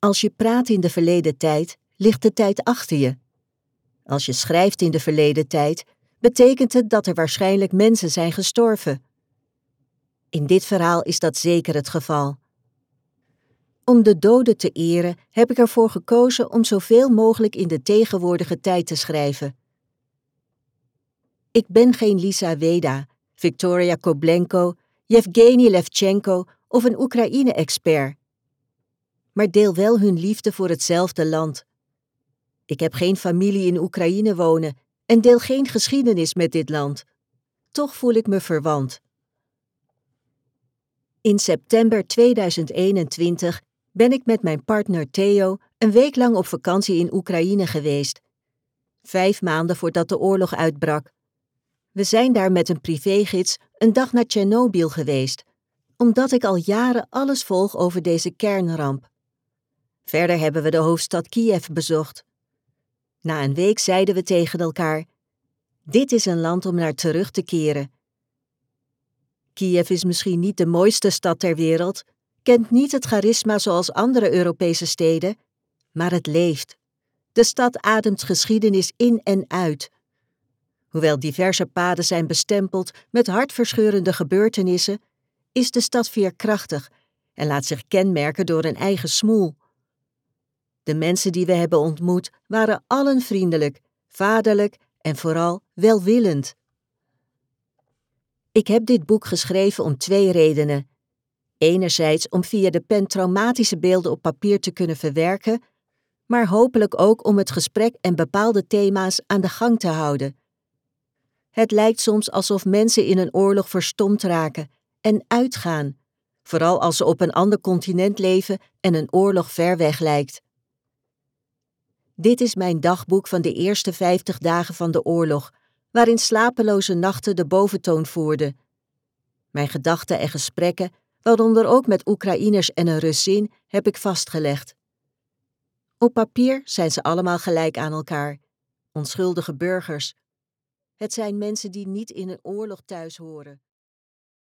Als je praat in de verleden tijd, ligt de tijd achter je. Als je schrijft in de verleden tijd, betekent het dat er waarschijnlijk mensen zijn gestorven. In dit verhaal is dat zeker het geval. Om de doden te eren heb ik ervoor gekozen om zoveel mogelijk in de tegenwoordige tijd te schrijven. Ik ben geen Lisa Weda, Victoria Koblenko, Yevgeny Levchenko of een Oekraïne-expert. Maar deel wel hun liefde voor hetzelfde land. Ik heb geen familie in Oekraïne wonen en deel geen geschiedenis met dit land. Toch voel ik me verwant. In september 2021 ben ik met mijn partner Theo een week lang op vakantie in Oekraïne geweest. 5 maanden voordat de oorlog uitbrak. We zijn daar met een privégids een dag naar Tsjernobyl geweest, omdat ik al jaren alles volg over deze kernramp. Verder hebben we de hoofdstad Kiev bezocht. Na een week zeiden we tegen elkaar: dit is een land om naar terug te keren. Kiev is misschien niet de mooiste stad ter wereld, kent niet het charisma zoals andere Europese steden, maar het leeft. De stad ademt geschiedenis in en uit. Hoewel diverse paden zijn bestempeld met hartverscheurende gebeurtenissen, is de stad veerkrachtig en laat zich kenmerken door een eigen smoel. De mensen die we hebben ontmoet waren allen vriendelijk, vaderlijk en vooral welwillend. Ik heb dit boek geschreven om 2 redenen. Enerzijds om via de pen traumatische beelden op papier te kunnen verwerken, maar hopelijk ook om het gesprek en bepaalde thema's aan de gang te houden. Het lijkt soms alsof mensen in een oorlog verstomd raken en uitgaan, vooral als ze op een ander continent leven en een oorlog ver weg lijkt. Dit is mijn dagboek van de eerste 50 dagen van de oorlog, waarin slapeloze nachten de boventoon voerden. Mijn gedachten en gesprekken, waaronder ook met Oekraïners en een Russin, heb ik vastgelegd. Op papier zijn ze allemaal gelijk aan elkaar, onschuldige burgers. Het zijn mensen die niet in een oorlog thuis horen.